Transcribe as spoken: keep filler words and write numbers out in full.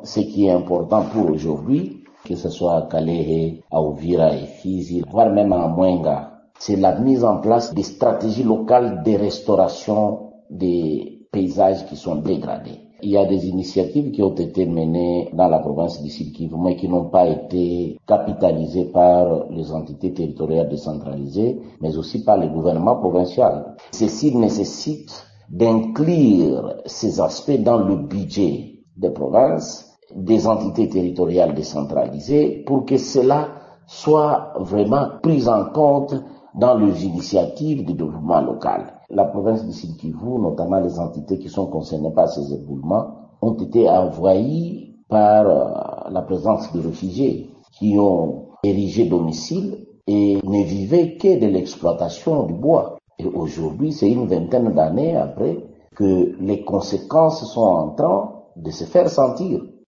ce qui est important pour aujourd'hui, que ce soit à Kalehe, à Uvira et Fizi, voire même à Mwenga, c'est la mise en place des stratégies locales de restauration des paysages qui sont dégradés. Il y a des initiatives qui ont été menées dans la province du Sud Kivu, mais qui n'ont pas été capitalisées par les entités territoriales décentralisées, mais aussi par le gouvernement provincial. Ceci nécessite d'inclure ces aspects dans le budget des provinces, des entités territoriales décentralisées, pour que cela soit vraiment pris en compte dans les initiatives de développement local. La province du Sud Kivu, notamment les entités qui sont concernées par ces éboulements, ont été envahies par euh, la présence de réfugiés qui ont érigé domicile et ne vivaient que de l'exploitation du bois. Et aujourd'hui, c'est une vingtaine d'années après que les conséquences sont en train de se faire sentir.